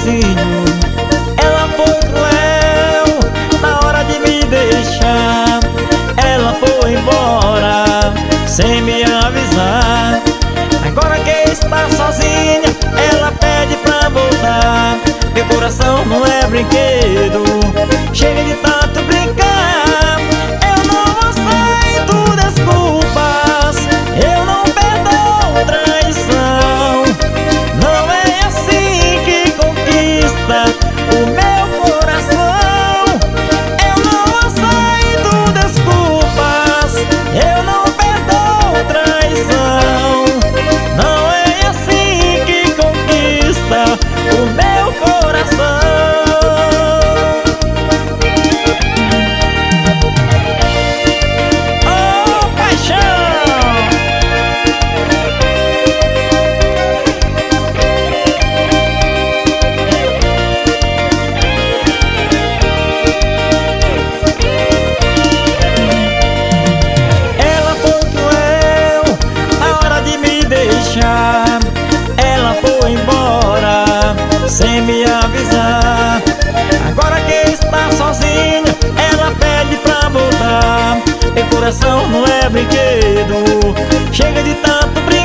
sozinho. Ela foi cruel na hora de me deixar. Ela foi embora sem me avisar. Agora que está sozinha, ela pede pra voltar. Meu coração não é brinquedo, chega de tanto brincar. Eu não aceito desculpas, eu não perdoo traição. Não é assim que conquista o meu coração. Eu não aceito desculpas, eu não perdoo traição. Não é assim que conquista o meu coração. Oh, paixão! Ela foi cruel na hora de me deixar. Ela foi embora sem me avisar. Agora que está sozinha, ela pede pra voltar. Meu coração não é brinquedo, chega de tanto brincar.